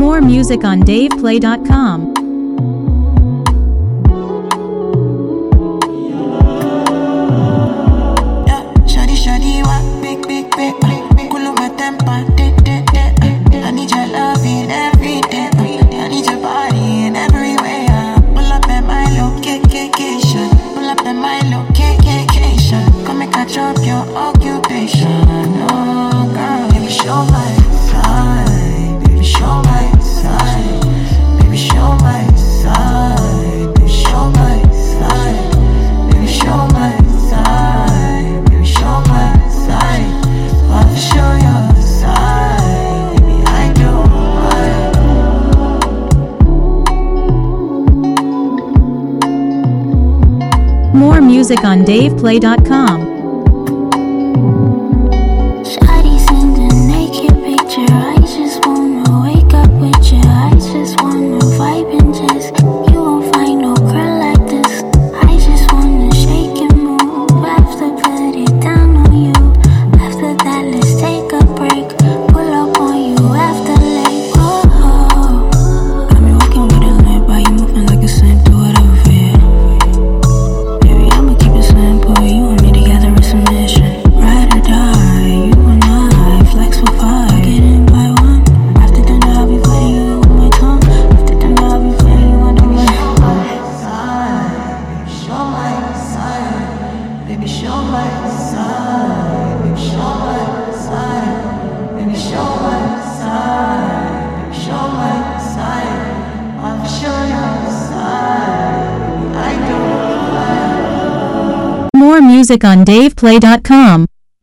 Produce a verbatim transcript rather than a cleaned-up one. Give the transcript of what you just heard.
More music on dave play dot com. More music on dave play dot com. Shawty send a naked picture. I just wanna wake up with you. I just wanna vibe and just. You won't find no girl like this. I just wanna shake and move. After put it down on you. After that, let's take a break. Pull up on you after late. Oh, oh. Got me walking with a limp, but you moving like a simp. Do whatever for you. Boy, you and me together in submission. Ride or die, you and I flex for five. Get in by one. After dinner, I'll be playing you with my tongue. After dinner, I'll be playing you under my side. Show my side, baby, show my side, baby, show my side, baby, show my side, baby, show my side. I'll show your side, baby, I don't. More music on dave play dot com.